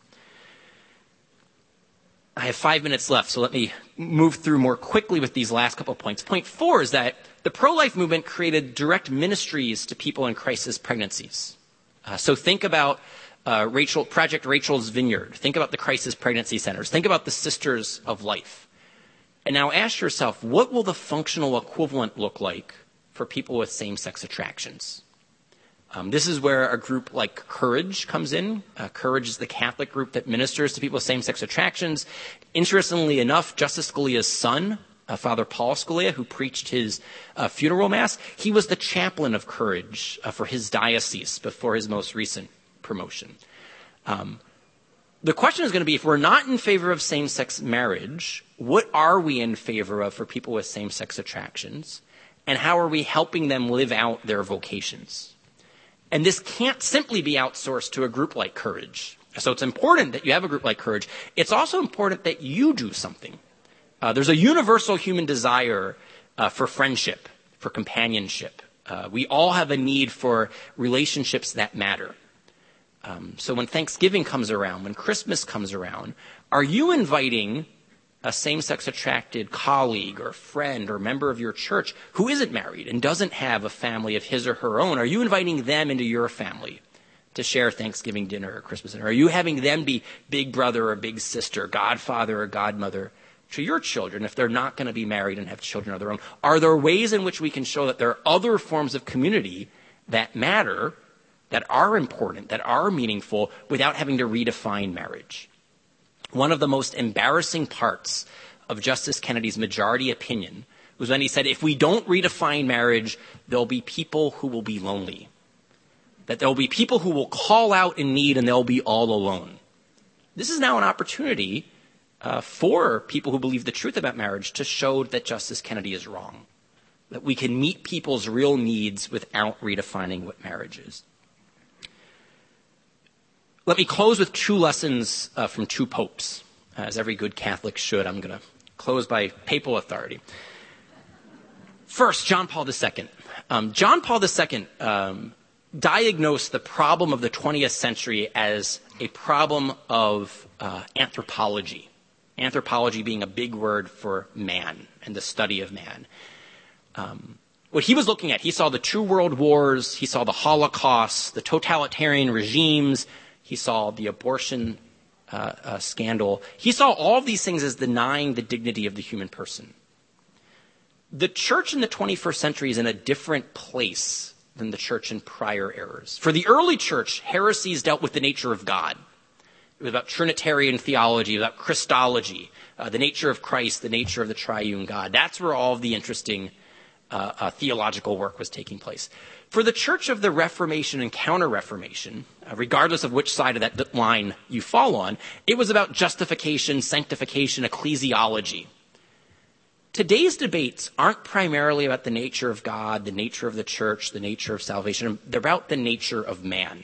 I have 5 minutes left, so let me move through more quickly with these last couple of points. Point 4 is that the pro-life movement created direct ministries to people in crisis pregnancies. So think about Project Rachel's Vineyard. Think about the crisis pregnancy centers. Think about the Sisters of Life. And now ask yourself, what will the functional equivalent look like for people with same-sex attractions? This is where a group like Courage comes in. Courage is the Catholic group that ministers to people with same-sex attractions. Interestingly enough, Justice Scalia's son, Father Paul Scalia, who preached his funeral mass, he was the chaplain of Courage for his diocese before his most recent promotion. The question is going to be, if we're not in favor of same-sex marriage, what are we in favor of for people with same-sex attractions? And how are we helping them live out their vocations? And this can't simply be outsourced to a group like Courage. So it's important that you have a group like Courage. It's also important that you do something. There's a universal human desire for friendship, for companionship. We all have a need for relationships that matter. So when Thanksgiving comes around, when Christmas comes around, are you inviting a same-sex attracted colleague or friend or member of your church who isn't married and doesn't have a family of his or her own? Are you inviting them into your family to share Thanksgiving dinner or Christmas dinner? Are you having them be big brother or big sister, godfather or godmother to your children if they're not going to be married and have children of their own? Are there ways in which we can show that there are other forms of community that matter, that are important, that are meaningful, without having to redefine marriage? One of the most embarrassing parts of Justice Kennedy's majority opinion was when he said, if we don't redefine marriage, there'll be people who will be lonely. That there'll be people who will call out in need and they'll be all alone. This is now an opportunity for people who believe the truth about marriage to show that Justice Kennedy is wrong. That we can meet people's real needs without redefining what marriage is. Let me close with 2 lessons from 2 popes. As every good Catholic should, I'm going to close by papal authority. First, John Paul II. John Paul II diagnosed the problem of the 20th century as a problem of anthropology. Anthropology being a big word for man and the study of man. What he was looking at, he saw the 2 world wars, he saw the Holocaust, the totalitarian regimes, he saw the abortion scandal. He saw all of these things as denying the dignity of the human person. The church in the 21st century is in a different place than the church in prior eras. For the early church, heresies dealt with the nature of God. It was about Trinitarian theology, about Christology, the nature of Christ, the nature of the triune God. That's where all of the interesting theological work was taking place. For the church of the Reformation and Counter-Reformation, regardless of which side of that line you fall on, it was about justification, sanctification, ecclesiology. Today's debates aren't primarily about the nature of God, the nature of the church, the nature of salvation. They're about the nature of man.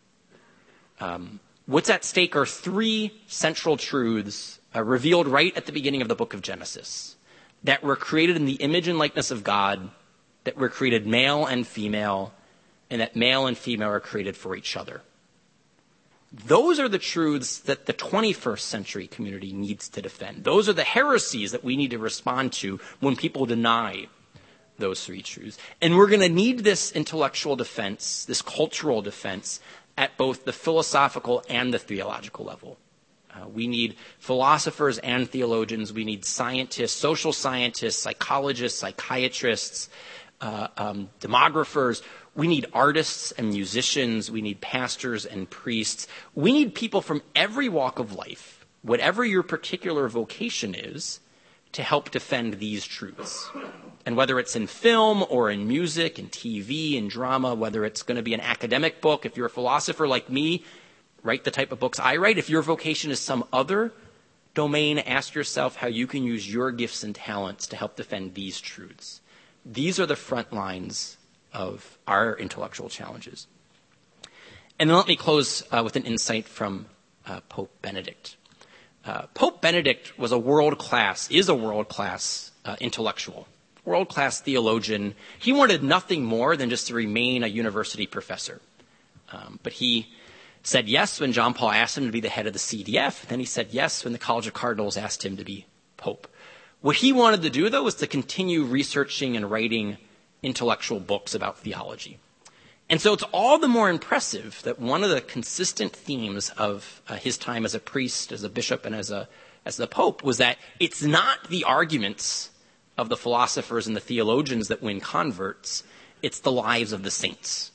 What's at stake are 3 central truths revealed right at the beginning of the book of Genesis, that we're created in the image and likeness of God, that we're created male and female, and that male and female are created for each other. Those are the truths that the 21st century community needs to defend. Those are the heresies that we need to respond to when people deny those 3 truths. And we're going to need this intellectual defense, this cultural defense, at both the philosophical and the theological level. We need philosophers and theologians. We need scientists, social scientists, psychologists, psychiatrists, demographers. We need artists and musicians. We need pastors and priests. We need people from every walk of life, whatever your particular vocation is, to help defend these truths. And whether it's in film or in music and TV and drama, whether it's going to be an academic book, if you're a philosopher like me, write the type of books I write. If your vocation is some other domain, ask yourself how you can use your gifts and talents to help defend these truths. These are the front lines of our intellectual challenges. And then let me close with an insight from Pope Benedict. Pope Benedict is a world-class intellectual, world-class theologian. He wanted nothing more than just to remain a university professor. But he said yes when John Paul asked him to be the head of the CDF. Then he said yes when the College of Cardinals asked him to be Pope. What he wanted to do, though, was to continue researching and writing intellectual books about theology. And so it's all the more impressive that one of the consistent themes of his time as a priest, as a bishop, and as the Pope was that it's not the arguments of the philosophers and the theologians that win converts, it's the lives of the saints.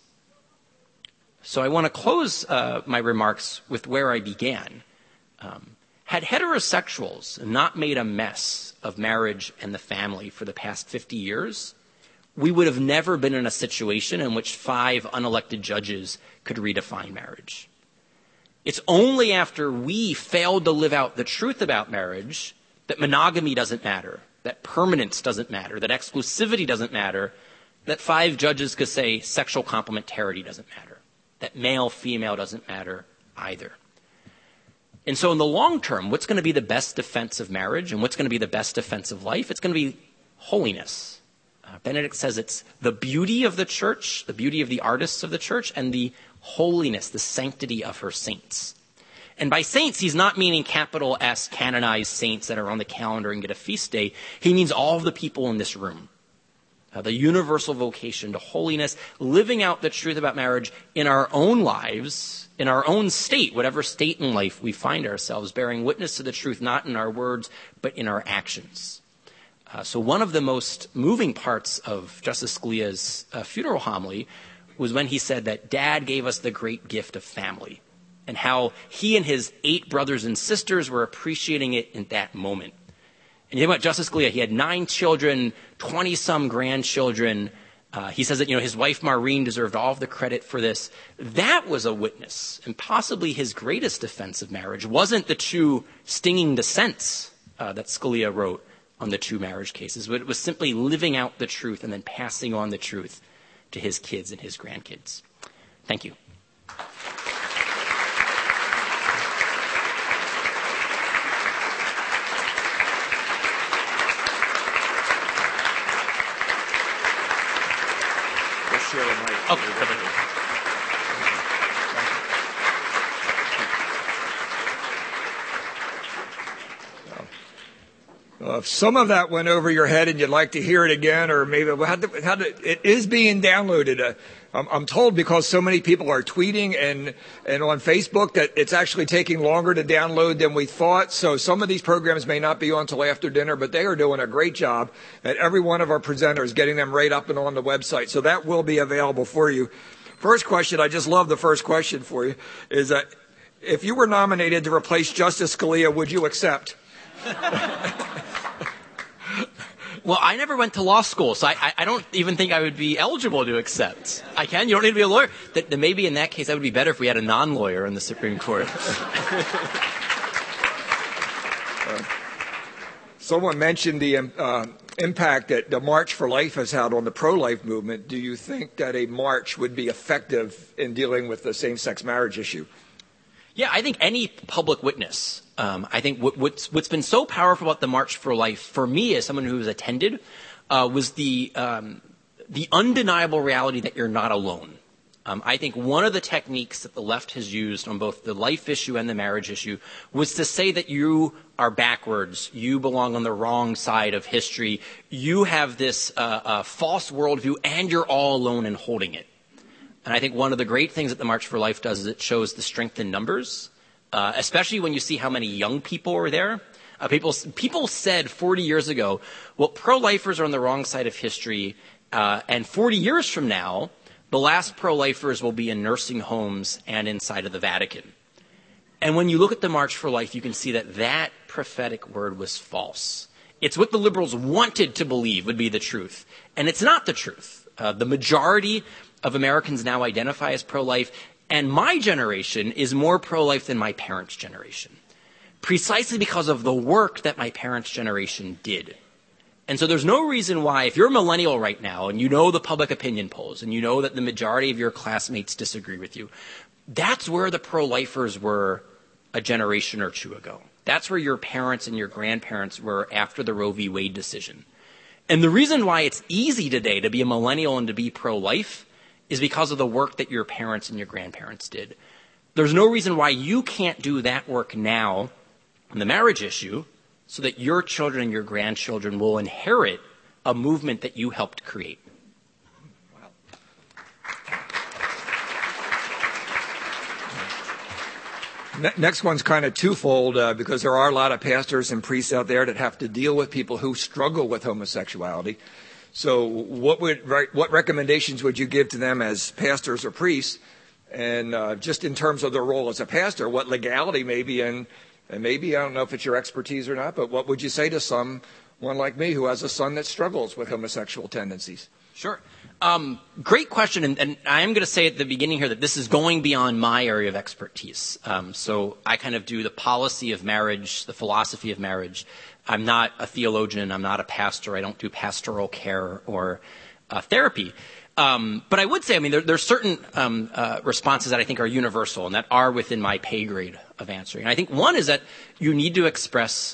So I want to close my remarks with where I began. Had heterosexuals not made a mess of marriage and the family for the past 50 years, we would have never been in a situation in which 5 unelected judges could redefine marriage. It's only after we failed to live out the truth about marriage that monogamy doesn't matter, that permanence doesn't matter, that exclusivity doesn't matter, that 5 judges could say sexual complementarity doesn't matter, that male-female doesn't matter either. And so in the long term, what's going to be the best defense of marriage and what's going to be the best defense of life? It's going to be holiness. Benedict says it's the beauty of the church, the beauty of the artists of the church, and the holiness, the sanctity of her saints. And by saints, he's not meaning capital S canonized saints that are on the calendar and get a feast day. He means all of the people in this room. The universal vocation to holiness, living out the truth about marriage in our own lives, in our own state, whatever state in life we find ourselves, bearing witness to the truth, not in our words, but in our actions. So one of the most moving parts of Justice Scalia's funeral homily was when he said that Dad gave us the great gift of family and how he and his 8 brothers and sisters were appreciating it in that moment. And you think about Justice Scalia, he had 9 children, 20-some grandchildren. He says that, his wife Maureen deserved all of the credit for this. That was a witness, and possibly his greatest defense of marriage wasn't the 2 stinging dissents that Scalia wrote on the 2 marriage cases, but it was simply living out the truth and then passing on the truth to his kids and his grandkids. Thank you.
We'll share a mic.
Okay.
If some of that went over your head and you'd like to hear it again, or maybe it is being downloaded. I'm told because so many people are tweeting and on Facebook that it's actually taking longer to download than we thought. So some of these programs may not be on until after dinner, but they are doing a great job at every one of our presenters getting them right up and on the website. So that will be available for you. First question, I just love the first question for you, is that if you were nominated to replace Justice Scalia, would you accept?
Well, I never went to law school, so I don't even think I would be eligible to accept. I can. You don't need to be a lawyer. That maybe in that case, that would be better if we had a non-lawyer in the Supreme Court.
Someone mentioned the impact that the March for Life has had on the pro-life movement. Do you think that a march would be effective in dealing with the same-sex marriage issue?
Yeah, I think any public witness. I think what's been so powerful about the March for Life, for me as someone who's attended, was the undeniable reality that you're not alone. I think one of the techniques that the left has used on both the life issue and the marriage issue was to say that you are backwards, you belong on the wrong side of history, you have this false worldview, and you're all alone in holding it. And I think one of the great things that the March for Life does is it shows the strength in numbers, especially when you see how many young people are there. People said 40 years ago, well, pro-lifers are on the wrong side of history, and 40 years from now, the last pro-lifers will be in nursing homes and inside of the Vatican. And when you look at the March for Life, you can see that that prophetic word was false. It's what the liberals wanted to believe would be the truth. And it's not the truth. The majority of Americans now identify as pro-life, and my generation is more pro-life than my parents' generation, precisely because of the work that my parents' generation did. And so there's no reason why, if you're a millennial right now and you know the public opinion polls and you know that the majority of your classmates disagree with you, that's where the pro-lifers were a generation or two ago. That's where your parents and your grandparents were after the Roe v. Wade decision. And the reason why it's easy today to be a millennial and to be pro-life is because of the work that your parents and your grandparents did. There's no reason why you can't do that work now on the marriage issue so that your children and your grandchildren will inherit a movement that you helped create.
Next one's kind of twofold because there are a lot of pastors and priests out there that have to deal with people who struggle with homosexuality. So what recommendations would you give to them as pastors or priests? And just in terms of their role as a pastor, what legality maybe, and maybe, I don't know if it's your expertise or not, but what would you say to someone like me who has a son that struggles with homosexual tendencies?
Sure. Great question, and I am going to say at the beginning here that this is going beyond my area of expertise. So I kind of do the policy of marriage, the philosophy of marriage. I'm not a theologian. I'm not a pastor. I don't do pastoral care or therapy. But I would say, I mean, there's certain responses that I think are universal and that are within my pay grade of answering. And I think one is that you need to express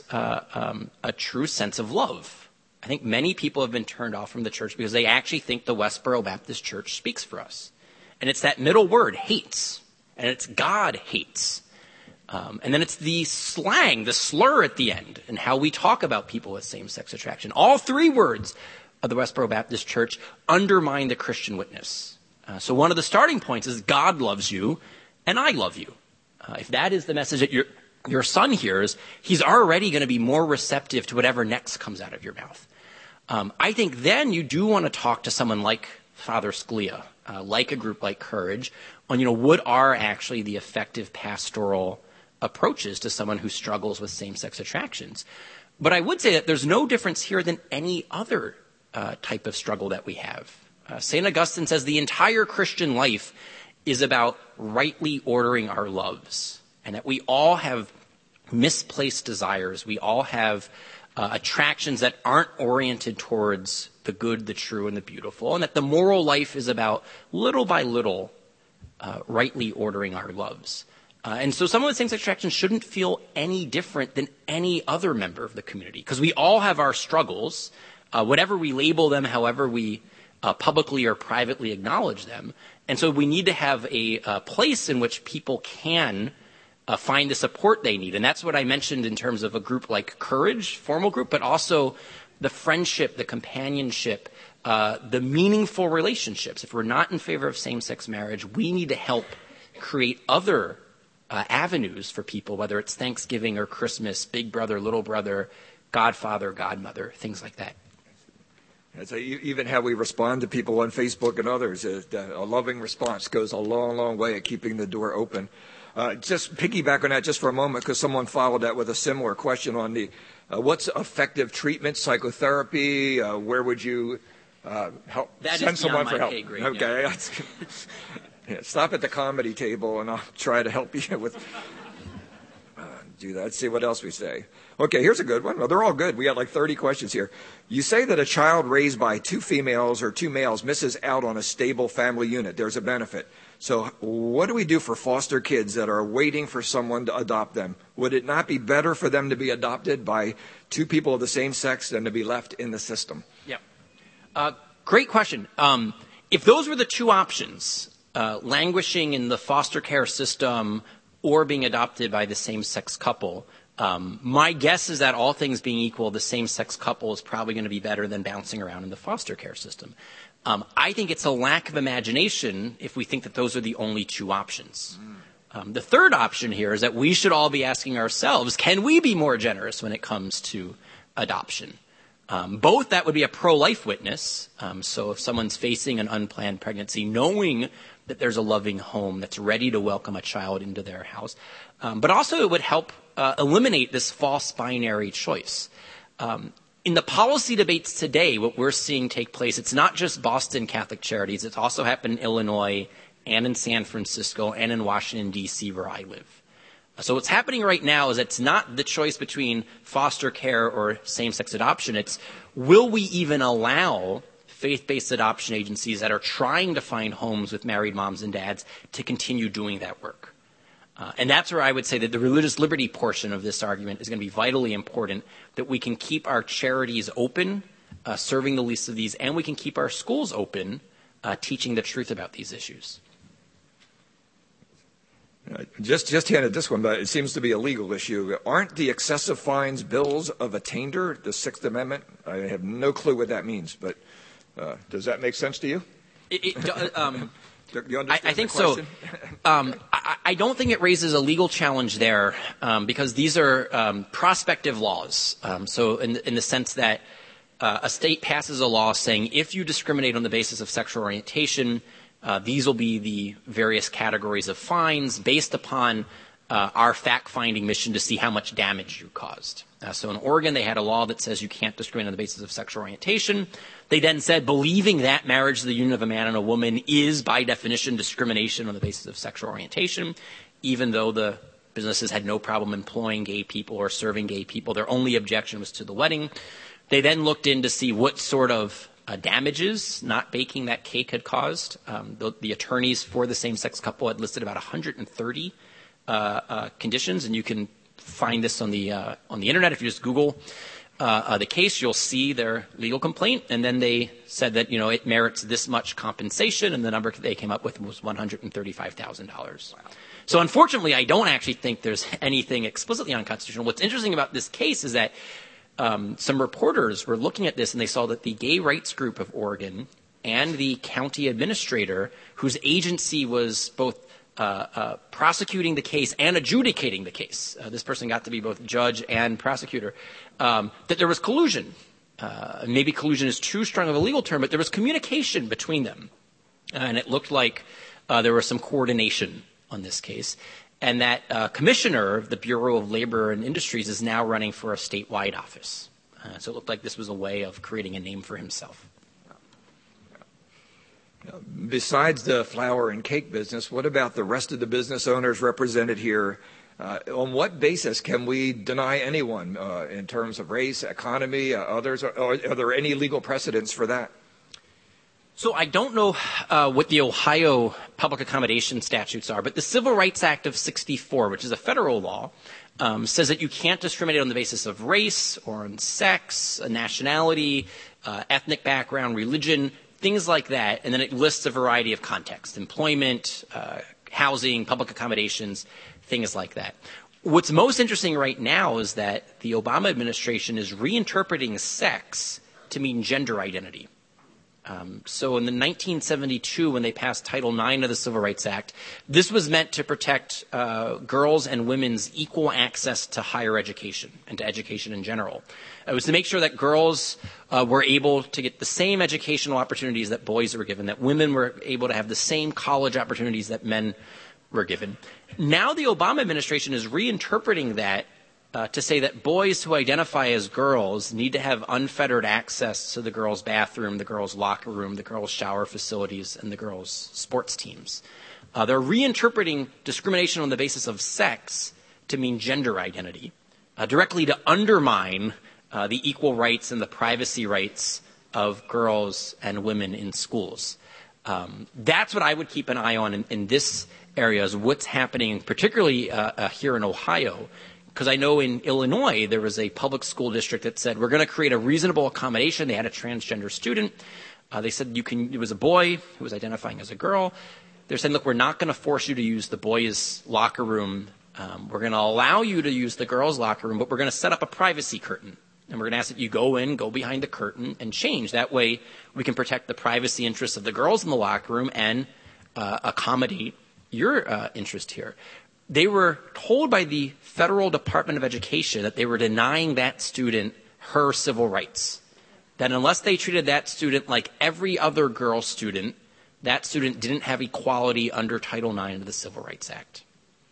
a true sense of love. I think many people have been turned off from the church because they actually think the Westboro Baptist Church speaks for us. And it's that middle word, hates. And it's God hates. And then it's the slang, the slur at the end, and how we talk about people with same-sex attraction. All three words of the Westboro Baptist Church undermine the Christian witness. So one of the starting points is God loves you, and I love you. If that is the message that your son hears, he's already going to be more receptive to whatever next comes out of your mouth. I think then you do want to talk to someone like Father Scalia, like a group like Courage, on what are actually the effective pastoral approaches to someone who struggles with same-sex attractions. But I would say that there's no difference here than any other type of struggle that we have. St. Augustine says the entire Christian life is about rightly ordering our loves, and that we all have misplaced desires. We all have attractions that aren't oriented towards the good, the true, and the beautiful, and that the moral life is about, little by little, rightly ordering our loves. And so some of the same-sex attractions shouldn't feel any different than any other member of the community, because we all have our struggles, whatever we label them, however we publicly or privately acknowledge them. And so we need to have a place in which people can find the support they need. And that's what I mentioned in terms of a group like Courage, formal group, but also the friendship, the companionship, the meaningful relationships. If we're not in favor of same-sex marriage, we need to help create other avenues for people, whether it's Thanksgiving or Christmas, big brother, little brother, godfather, godmother, things like that.
So even how we respond to people on Facebook and others, a loving response goes a long, long way at keeping the door open. Just piggyback on that just for a moment, because someone followed that with a similar question on the what's effective treatment, psychotherapy, where would you help send someone for help?
Grade,
okay.
Yeah.
Yeah, stop at the comedy table and I'll try to help you with do that. See what else we say. Okay, here's a good one. Well, they're all good. We got like 30 questions here. You say that a child raised by two females or two males misses out on a stable family unit. There's a benefit. So what do we do for foster kids that are waiting for someone to adopt them? Would it not be better for them to be adopted by two people of the same sex than to be left in the system?
Yeah. Great question. If those were the two options, languishing in the foster care system or being adopted by the same-sex couple, my guess is that all things being equal, the same-sex couple is probably going to be better than bouncing around in the foster care system. I think it's a lack of imagination if we think that those are the only two options. The third option here is that we should all be asking ourselves, can we be more generous when it comes to adoption? Both that would be a pro-life witness. So if someone's facing an unplanned pregnancy, knowing that there's a loving home that's ready to welcome a child into their house. But also it would help eliminate this false binary choice. In the policy debates today, what we're seeing take place, it's not just Boston Catholic Charities. It's also happened in Illinois and in San Francisco and in Washington, D.C., where I live. So what's happening right now is it's not the choice between foster care or same-sex adoption. It's will we even allow faith-based adoption agencies that are trying to find homes with married moms and dads to continue doing that work? And that's where I would say that the religious liberty portion of this argument is going to be vitally important, that we can keep our charities open, serving the least of these, and we can keep our schools open, teaching the truth about these issues.
Just handed this one, but it seems to be a legal issue. Aren't the excessive fines bills of attainder, the Sixth Amendment? I have no clue what that means, but does that make sense to you?
I think so. I don't think it raises a legal challenge there because these are prospective laws. So in the sense that a state passes a law saying if you discriminate on the basis of sexual orientation, these will be the various categories of fines based upon our fact-finding mission to see how much damage you caused. So in Oregon, they had a law that says you can't discriminate on the basis of sexual orientation. They then said believing that marriage to the union of a man and a woman is, by definition, discrimination on the basis of sexual orientation, even though the businesses had no problem employing gay people or serving gay people. Their only objection was to the wedding. They then looked in to see what sort of damages not baking that cake had caused. The attorneys for the same-sex couple had listed about 130 conditions, and you can find this on the internet. If you just Google the case, you'll see their legal complaint, and then they said that it merits this much compensation, and the number they came up with was $135,000. Wow. So unfortunately, I don't actually think there's anything explicitly unconstitutional. What's interesting about this case is that some reporters were looking at this, and they saw that the Gay Rights Group of Oregon and the county administrator, whose agency was both prosecuting the case and adjudicating the case. This person got to be both judge and prosecutor. That there was collusion. Maybe collusion is too strong of a legal term, but there was communication between them. And it looked like there was some coordination on this case. And that commissioner of the Bureau of Labor and Industries is now running for a statewide office. So it looked like this was a way of creating a name for himself.
Besides the flower and cake business, what about the rest of the business owners represented here? On what basis can we deny anyone in terms of race, economy, others? Are there any legal precedents for that?
So I don't know what the Ohio public accommodation statutes are, but the Civil Rights Act of 64, which is a federal law, says that you can't discriminate on the basis of race or on sex, nationality, ethnic background, religion, things like that, and then it lists a variety of contexts: employment, housing, public accommodations, things like that. What's most interesting right now is that the Obama administration is reinterpreting sex to mean gender identity. So in the 1972, when they passed Title IX of the Civil Rights Act, this was meant to protect girls and women's equal access to higher education and to education in general. It was to make sure that girls were able to get the same educational opportunities that boys were given, that women were able to have the same college opportunities that men were given. Now the Obama administration is reinterpreting that to say that boys who identify as girls need to have unfettered access to the girls' bathroom, the girls' locker room, the girls' shower facilities, and the girls' sports teams. They're reinterpreting discrimination on the basis of sex to mean gender identity, directly to undermine the equal rights and the privacy rights of girls and women in schools. That's what I would keep an eye on in this area, is what's happening, particularly here in Ohio. Because I know in Illinois, there was a public school district that said, we're going to create a reasonable accommodation. They had a transgender student. They said it was a boy who was identifying as a girl. They're saying, look, we're not going to force you to use the boys' locker room. We're going to allow you to use the girls' locker room, but we're going to set up a privacy curtain. And we're going to ask that you go behind the curtain and change. That way we can protect the privacy interests of the girls in the locker room and accommodate your interest here. They were told by the Federal Department of Education that they were denying that student her civil rights. That unless they treated that student like every other girl student, that student didn't have equality under Title IX of the Civil Rights Act.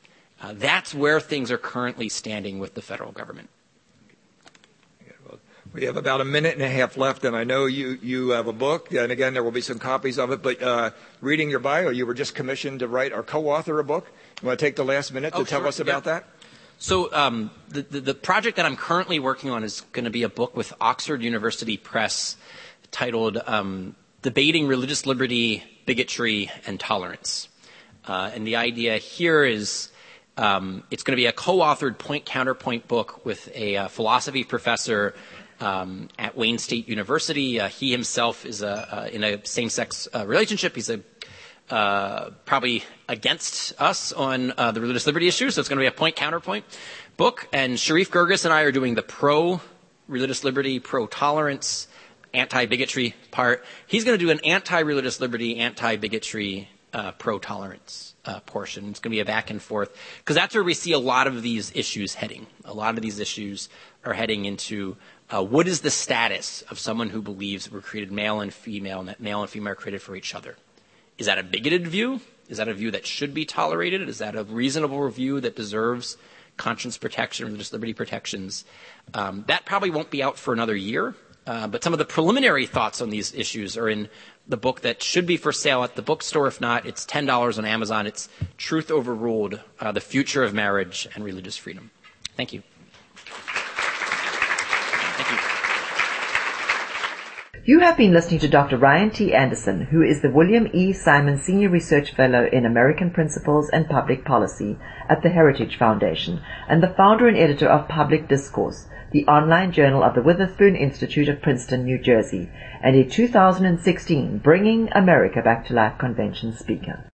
That's where things are currently standing with the federal government.
We have about a minute and a half left, and I know you have a book, and again, there will be some copies of it, but reading your bio, you were just commissioned to write or co-author a book. You want to take the last minute to tell us about that?
So the project that I'm currently working on is going to be a book with Oxford University Press titled Debating Religious Liberty, Bigotry, and Tolerance. And the idea here is it's going to be a co-authored point-counterpoint book with a philosophy professor at Wayne State University. He himself is in a same-sex relationship. He's probably against us on the religious liberty issue, so it's going to be a point-counterpoint book. And Sharif Girgis and I are doing the pro-religious liberty, pro-tolerance, anti-bigotry part. He's going to do an anti-religious liberty, anti-bigotry, pro-tolerance portion. It's going to be a back and forth, because that's where we see a lot of these issues heading. A lot of these issues are heading into what is the status of someone who believes we're created male and female, and that male and female are created for each other. Is that a bigoted view? Is that a view that should be tolerated? Is that a reasonable view that deserves conscience protection, religious liberty protections? That probably won't be out for another year, but some of the preliminary thoughts on these issues are in the book that should be for sale at the bookstore. If not, it's $10 on Amazon. It's Truth Overruled, The Future of Marriage and Religious Freedom. Thank you.
You have been listening to Dr. Ryan T. Anderson, who is the William E. Simon Senior Research Fellow in American Principles and Public Policy at the Heritage Foundation and the founder and editor of Public Discourse, the online journal of the Witherspoon Institute of Princeton, New Jersey, and a 2016 Bringing America Back to Life convention speaker.